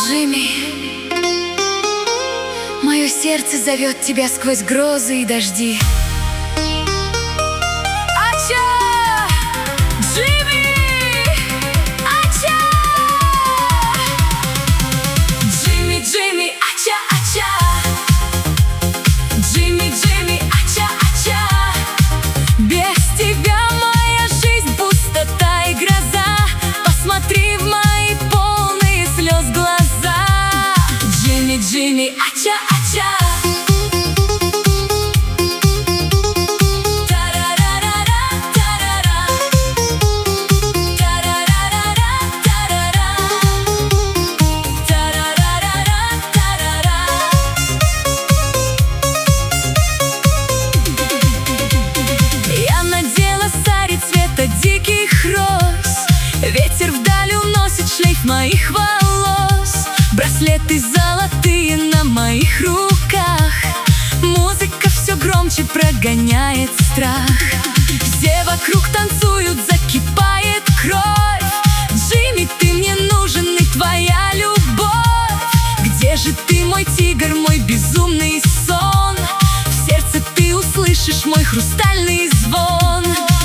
Джимми, мое сердце зовет тебя сквозь грозы и дожди. Ача! Джимми! Ача! Джимми, Джимми, ача, ача! Джимми, Джимми, ача, ача! Без тебя моя жизнь пустота и гроза. Посмотри в мои полные слез глаза. Джимми, Джимми, ача, ача! Диких роз, ветер вдаль уносит шлейф моих волос, браслеты золотые на моих руках. Музыка все громче прогоняет страх. Все вокруг танцуют, закипает кровь. Джимми, ты мне нужен и твоя любовь. Где же ты, мой тигр, мой безумный сон? В сердце ты услышишь мой хрустальный звон.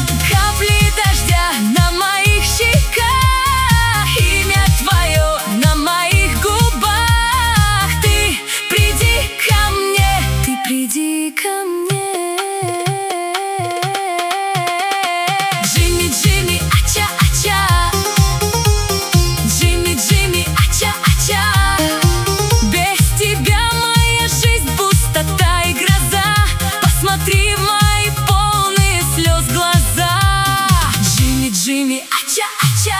На моих щеках, имя твое на моих губах. Ты приди ко мне, ты приди ко мне. Джимми, Джимми, ача, ача! Джимми, Джимми, ача, ача! Без тебя моя жизнь пустота и гроза. Посмотри в мои полные слез глаза. Джимми, ача, ача!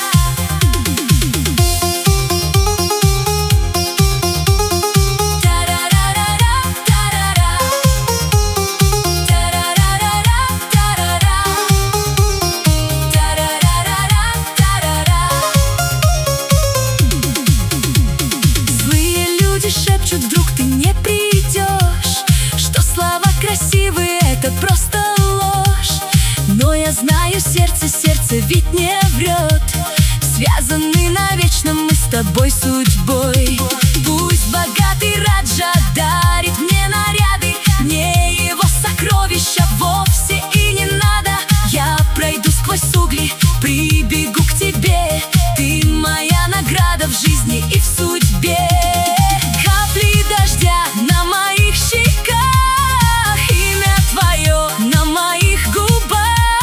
Злые люди шепчут, вдруг ты не придешь, что слова красивые — это просто ложь. Но я знаю, сердце ведь не врет. Связаны навечно мы с тобой судьбой. Пусть богатый Раджа дарит мне наряды, мне его сокровища вовсе и не надо. Я пройду сквозь угли, прибегу к тебе. Ты моя награда в жизни и в судьбе. Капли дождя на моих щеках, имя твое на моих губах.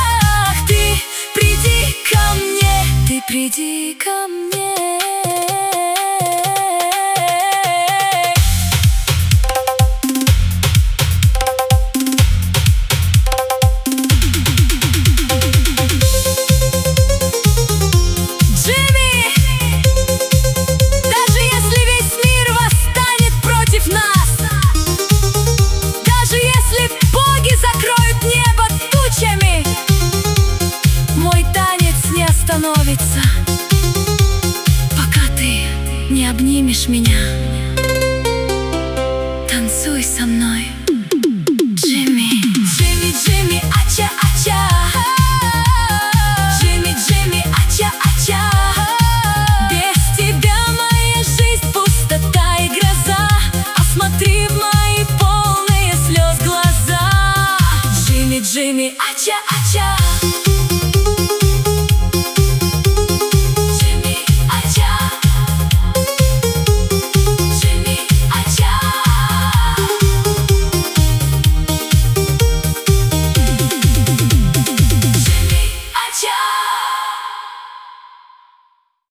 Ты приди ко мне. Джимми! Даже если весь мир восстанет против нас, даже если боги закроют небо тучами, мой танец не остановится, пока ты не обнимешь меня.